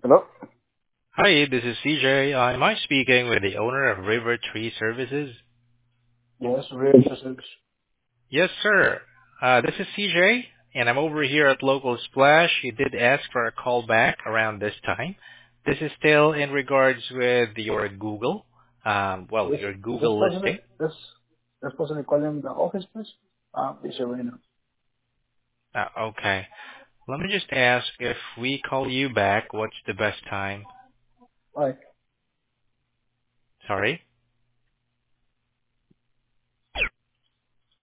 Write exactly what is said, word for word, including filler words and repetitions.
Hello? Hi, this is C J. Uh, am I speaking with the owner of River Tree Services? Yes, real physics. Yes, sir. Uh, this is C J, and I'm over here at Local Splash. You did ask for a call back around this time. This is still in regards with your Google, um, well, Is your is this Google person listing. this this person calling the office, please? Um, it's Serena. Uh, okay. Let me just ask if we call you back, what's the best time? Hi. Sorry?